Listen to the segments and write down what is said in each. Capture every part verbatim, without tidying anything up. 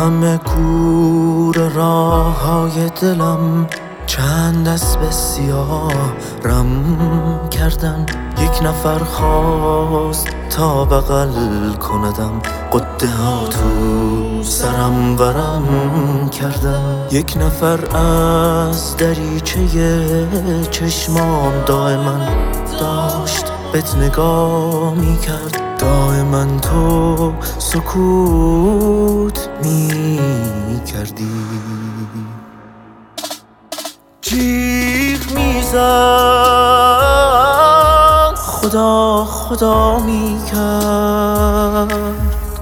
همه کور راه های دلم چند اسب سیاه رم کردن. یک نفر خواست تا بغل کندم، قده ها تو سرم ورم کردن. یک نفر از دریچه چشمام دائما داشت بهت نگاه می کرد. دائما تو سکوت می کردی، جیغ می زد، خدا خدا می کرد.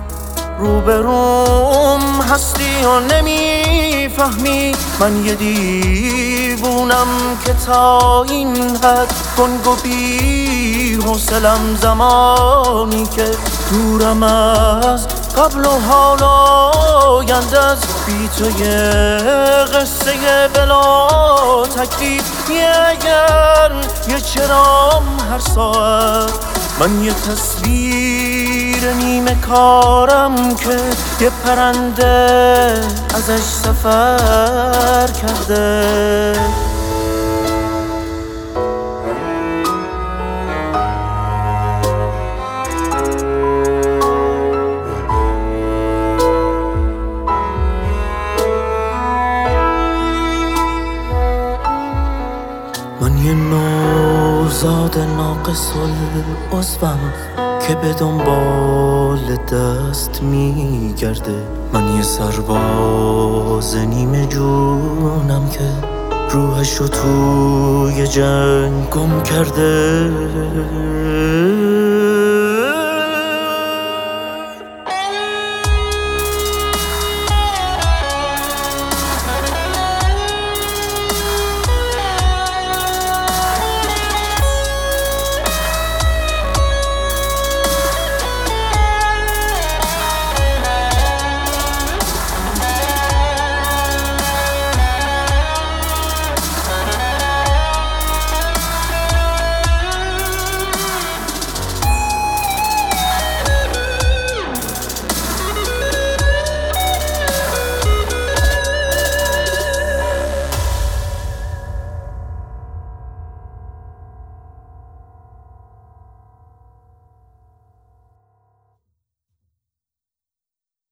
روبروم هستی و نمی فهمی من یه دیوونم که تا این حد گنگ و بی حوصلم. زمانی که دورم از قبل و حال آینده از بی تو یه قصه بلا تکلیف. یه اگر یه چرام هر ساعت من یه تصویر نیمه کارم که یه پرنده ازش سفر کرده. من یه نوزاد ناقص العضوم که به دنبال دست میگرده. من یه سرباز نیمه جونم که روحشو توی جنگ گم کرده.